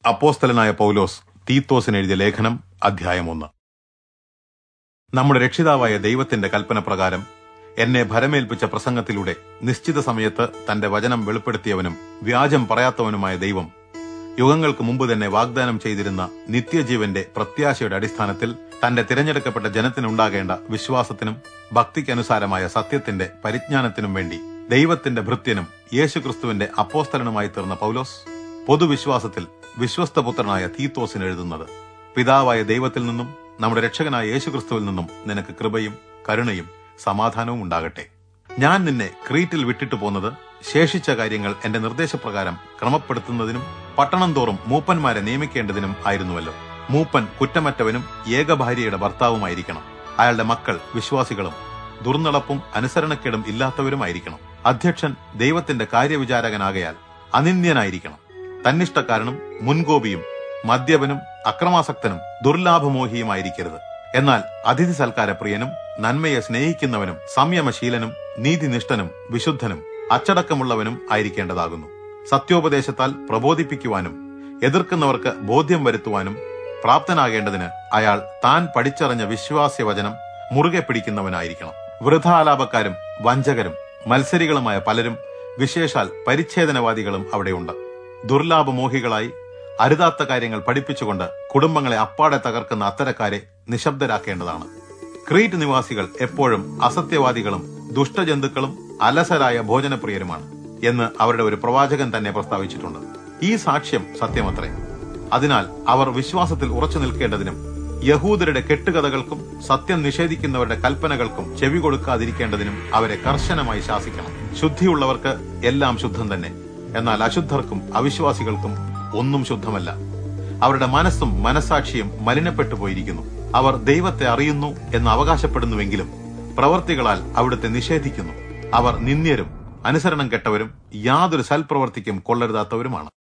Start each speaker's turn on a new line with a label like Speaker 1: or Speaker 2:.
Speaker 1: അപ്പോസ്തലനായ പൗലോസ് തീത്തോസിന് എഴുതിയ ലേഖനം അധ്യായം 1. നമ്മുടെ രക്ഷിതാവായ ദൈവത്തിന്റെ കൽപ്പന പ്രകാരം എന്നെ ഭരമേൽപ്പിച്ച പ്രസംഗത്തിലൂടെ നിശ്ചിത സമയത്ത് തന്റെ വചനം വെളിപ്പെടുത്തിയവനും വ്യാജം പറയാത്തവനുമായ ദൈവം യുഗങ്ങൾക്ക് മുമ്പ് തന്നെ വാഗ്ദാനം ചെയ്തിരുന്ന നിത്യജീവന്റെ പ്രത്യാശയുടെ അടിസ്ഥാനത്തിൽ തന്റെ തിരഞ്ഞെടുക്കപ്പെട്ട ജനത്തിനുണ്ടാകേണ്ട വിശ്വാസത്തിനും ഭക്തിക്കനുസാരമായ സത്യത്തിന്റെ പരിജ്ഞാനത്തിനും വേണ്ടി ദൈവത്തിന്റെ ഭൃത്യനും യേശുക്രിസ്തുവിന്റെ അപ്പോസ്തലനുമായി തീർന്ന പൗലോസ് പൊതുവിശ്വാസത്തിൽ വിശ്വസ്തപുത്രനായ തീത്തോസിന് എഴുതുന്നത്: പിതാവായ ദൈവത്തിൽ നിന്നും നമ്മുടെ രക്ഷകനായ യേശുക്രിസ്തുവിൽ നിന്നും നിനക്ക് കൃപയും കരുണയും സമാധാനവും ഉണ്ടാകട്ടെ. ഞാൻ നിന്നെ ക്രീറ്റിൽ വിട്ടിട്ടു പോന്നത് ശേഷിച്ച കാര്യങ്ങൾ എന്റെ നിർദ്ദേശപ്രകാരം ക്രമപ്പെടുത്തുന്നതിനും പട്ടണം തോറും മൂപ്പന്മാരെ നിയമിക്കേണ്ടതിനും ആയിരുന്നുവല്ലോ. മൂപ്പൻ കുറ്റമറ്റവനും ഏകഭാര്യയുടെ ഭർത്താവുമായിരിക്കണം. അയാളുടെ മക്കൾ വിശ്വാസികളും ദുർനടപ്പും അനുസരണക്കേടും ഇല്ലാത്തവരുമായിരിക്കണം. അധ്യക്ഷൻ ദൈവത്തിന്റെ കാര്യവിചാരകനാകയാൽ അനിന്ദ്യനായിരിക്കണം. തന്നിഷ്ടക്കാരനും മുൻകോപിയും മദ്യപനും അക്രമാസക്തനും ദുർലാഭമോഹിയുമായിരിക്കരുത്. എന്നാൽ അതിഥി സൽക്കാരപ്രിയനും നന്മയെ സ്നേഹിക്കുന്നവനും സംയമശീലനും നീതിനിഷ്ഠനും വിശുദ്ധനും അച്ചടക്കമുള്ളവനും ആയിരിക്കേണ്ടതാകുന്നു. സത്യോപദേശത്താൽ പ്രബോധിപ്പിക്കുവാനും എതിർക്കുന്നവർക്ക് ബോധ്യം വരുത്തുവാനും പ്രാപ്തനാകേണ്ടതിന് അയാൾ താൻ പഠിച്ചറിഞ്ഞ വിശ്വാസ്യവചനം മുറുകെ പിടിക്കുന്നവനായിരിക്കണം. വൃഥാലാപക്കാരും വഞ്ചകരും മത്സരികളുമായ പലരും, വിശേഷാൽ പരിച്ഛേദനവാദികളും അവിടെയുണ്ട്. ദുർലാഭമോഹികളായി അരുതാത്ത കാര്യങ്ങൾ പഠിപ്പിച്ചുകൊണ്ട് കുടുംബങ്ങളെ അപ്പാടെ തകർക്കുന്ന അത്തരക്കാരെ നിശബ്ദരാക്കേണ്ടതാണ്. ക്രീറ്റ് നിവാസികൾ എപ്പോഴും അസത്യവാദികളും ദുഷ്ടജന്തുക്കളും അലസരായ ഭോജനപ്രിയരുമാണ് എന്ന് അവരുടെ ഒരു പ്രവാചകൻ തന്നെ പ്രസ്താവിച്ചിട്ടുണ്ട്. ഈ സാക്ഷ്യം സത്യമത്രേ. അതിനാൽ അവർ വിശ്വാസത്തിൽ ഉറച്ചു നിൽക്കേണ്ടതിനും യഹൂദരുടെ കെട്ടുകഥകൾക്കും സത്യം നിഷേധിക്കുന്നവരുടെ കൽപ്പനകൾക്കും ചെവി കൊടുക്കാതിരിക്കേണ്ടതിനും അവരെ കർശനമായി ശാസിക്കണം. ശുദ്ധിയുള്ളവർക്ക് എല്ലാം ശുദ്ധം തന്നെ, എന്നാൽ അശുദ്ധർക്കും അവിശ്വാസികൾക്കും ഒന്നും ശുദ്ധമല്ല. അവരുടെ മനസ്സും മനസാക്ഷിയും മലിനപ്പെട്ടു പോയിരിക്കുന്നു. അവർ ദൈവത്തെ അറിയുന്നു എന്ന് അവകാശപ്പെടുന്നുവെങ്കിലും പ്രവർത്തികളാൽ അവിടുത്തെ നിഷേധിക്കുന്നു. അവർ നിന്ദ്യരും അനുസരണം കെട്ടവരും യാതൊരു സൽപ്രവർത്തിക്കും കൊള്ളരുതാത്തവരുമാണ്.